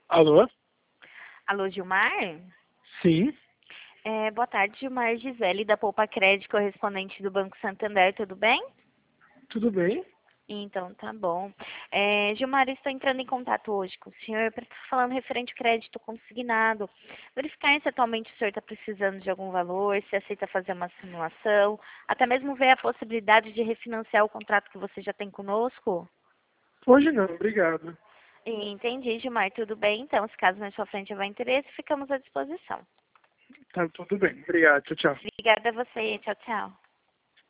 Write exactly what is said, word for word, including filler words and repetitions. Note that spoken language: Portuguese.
Alô? Alô, Gilmar? Sim, É, boa tarde, Gilmar Gisele, da Poupa Crédito, correspondente do Banco Santander, tudo bem? tudo bem? Então, tá bom. É, Gilmar, eu estou entrando em contato hoje com o senhor para estar falando referente ao crédito consignado. Verificar se atualmente o senhor está precisando de algum valor, se aceita fazer uma simulação, até mesmo ver a possibilidade de refinanciar o contrato que você já tem conosco. Hoje não, obrigado. Entendi, Gilmar, tudo bem. Então, se caso na sua frente houver interesse, ficamos à disposição. Tá tudo bem, obrigado, tchau, tchau. Obrigada a você, tchau, tchau.